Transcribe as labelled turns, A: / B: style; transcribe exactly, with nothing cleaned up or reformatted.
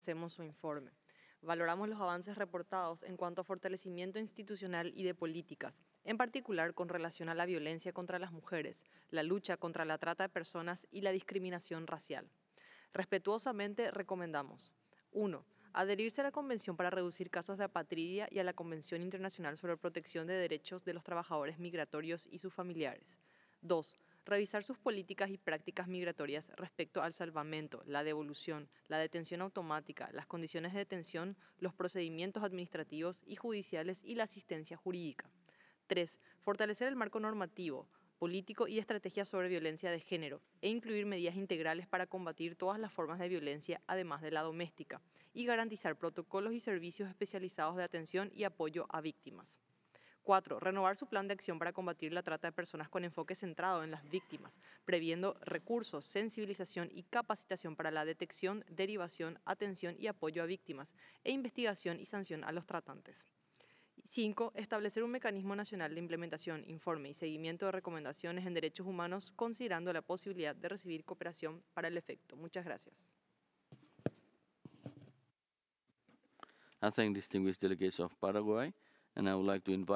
A: Hacemos su informe. Valoramos los avances reportados en cuanto a fortalecimiento institucional y de políticas, en particular con relación a la violencia contra las mujeres, la lucha contra la trata de personas y la discriminación racial. Respetuosamente recomendamos: uno. Adherirse a la Convención para reducir casos de apatridia y a la Convención Internacional sobre Protección de Derechos de los Trabajadores Migratorios y sus familiares. dos. Revisar sus políticas y prácticas migratorias respecto al salvamento, la devolución, la detención automática, las condiciones de detención, los procedimientos administrativos y judiciales y la asistencia jurídica. tres. Fortalecer el marco normativo, político y estrategias sobre violencia de género e incluir medidas integrales para combatir todas las formas de violencia, además de la doméstica, y garantizar protocolos y servicios especializados de atención y apoyo a víctimas. cuatro. Renovar su plan de acción para combatir la trata de personas con enfoque centrado en las víctimas, previendo recursos, sensibilización y capacitación para la detección, derivación, atención y apoyo a víctimas, e investigación y sanción a los tratantes. cinco. Establecer un mecanismo nacional de implementación, informe y seguimiento de recomendaciones en derechos humanos, considerando la posibilidad de recibir cooperación para el efecto. Muchas gracias.
B: I thank distinguished delegates of Paraguay, and I would like to invite